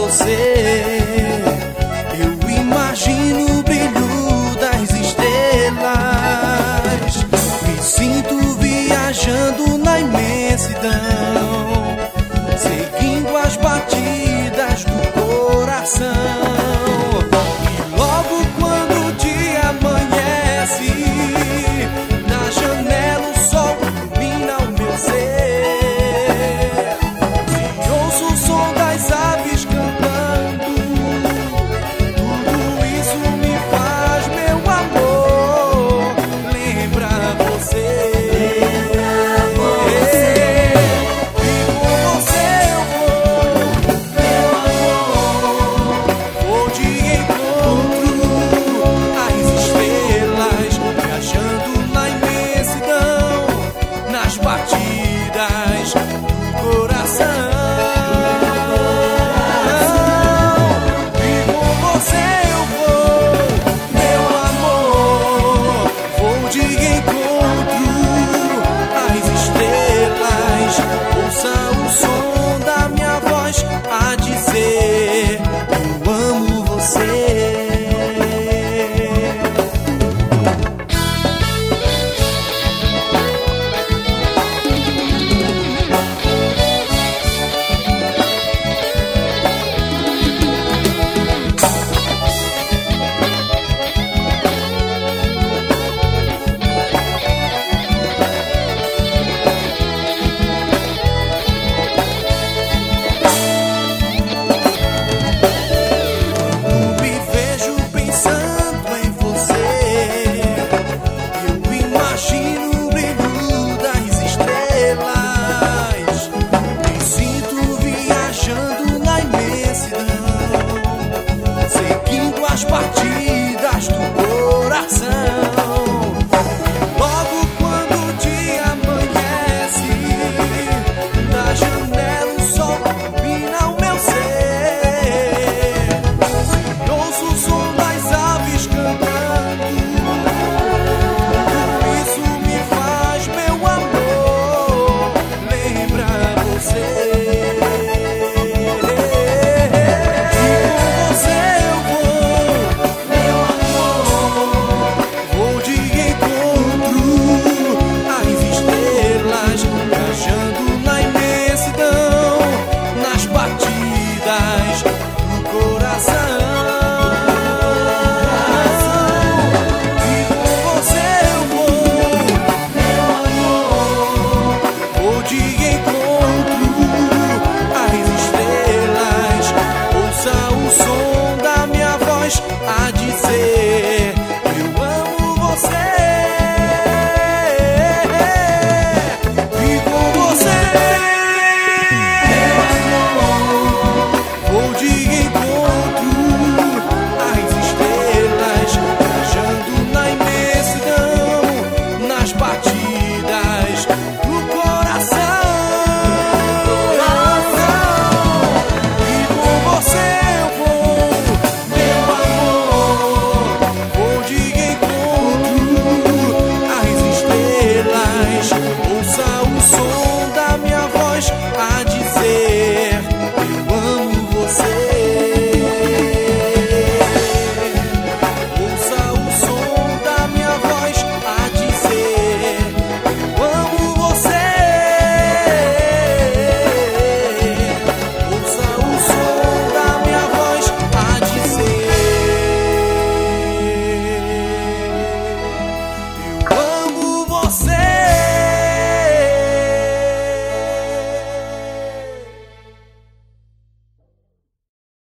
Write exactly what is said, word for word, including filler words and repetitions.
você. Eu imagino o brilho das estrelas, me sinto viajando na imensidão, seguindo as batidas do coração. E logo quando o dia amanhece, na janela o sol ilumina o meu ser, e ouço o som das aves cantando. Tudo isso me faz, meu amor, lembra você. Batidas do coração, e com você eu vou, meu amor, vou de encontro às estrelas. Ouça o som da minha voz a dizer: eu amo você. As batidas do coração. Logo quando o dia amanhece, na janela o sol ilumina o meu ser, e ouço o som das aves cantando. Tudo isso me faz, meu amor, lembra você. Viajando na imensidão, nas batidas do coração.